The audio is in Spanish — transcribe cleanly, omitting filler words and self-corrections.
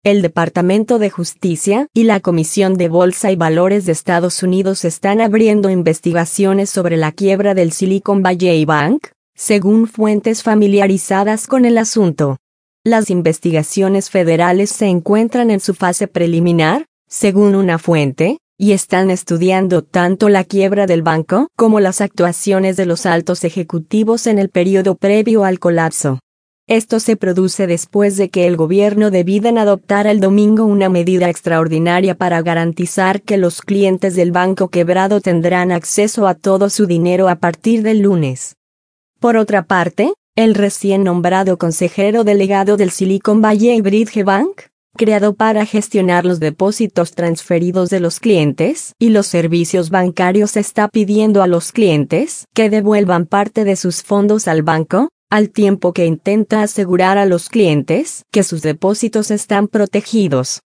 El Departamento de Justicia y la Comisión de Bolsa y Valores de Estados Unidos están abriendo investigaciones sobre la quiebra del Silicon Valley Bank, según fuentes familiarizadas con el asunto. Las investigaciones federales se encuentran en su fase preliminar, según una fuente, y están estudiando tanto la quiebra del banco como las actuaciones de los altos ejecutivos en el periodo previo al colapso. Esto se produce después de que el gobierno de Biden adoptara el domingo una medida extraordinaria para garantizar que los clientes del banco quebrado tendrán acceso a todo su dinero a partir del lunes. Por otra parte, el recién nombrado consejero delegado del Silicon Valley Bridge Bank, creado para gestionar los depósitos transferidos de los clientes y los servicios bancarios, está pidiendo a los clientes que devuelvan parte de sus fondos al banco, al tiempo que intenta asegurar a los clientes que sus depósitos están protegidos.